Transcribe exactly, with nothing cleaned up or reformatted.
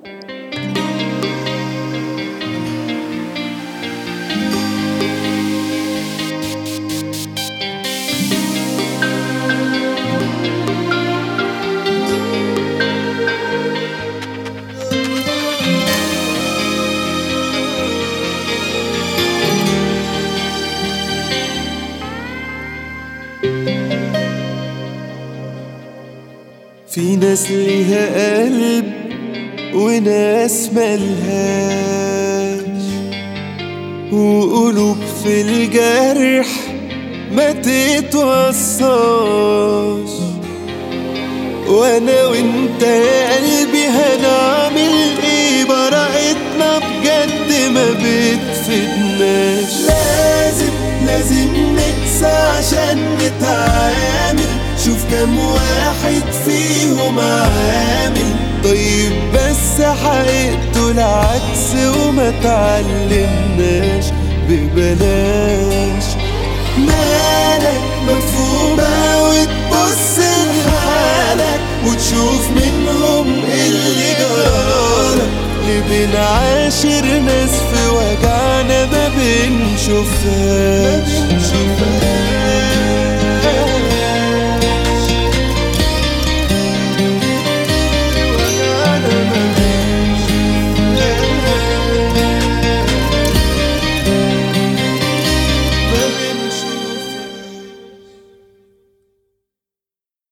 في ناس ليها قلب وناس ملهاش، وقلوب في الجرح ما تتوصاش. وانا وانت يا قلبي هنعمل ايه؟ براءتنا بجد ما بتفيدناش. لازم لازم نقسى عشان نتعامل. شوف كم واحد فيهم عامل طيب بس حقيقته العكس، وما تعلمناش ببلاش. مالك مفهومة وتبص لحالك وتشوف منهم اللي جرالك. ليه بنعاشر ناس في وجعنا ما بنشوفهاش؟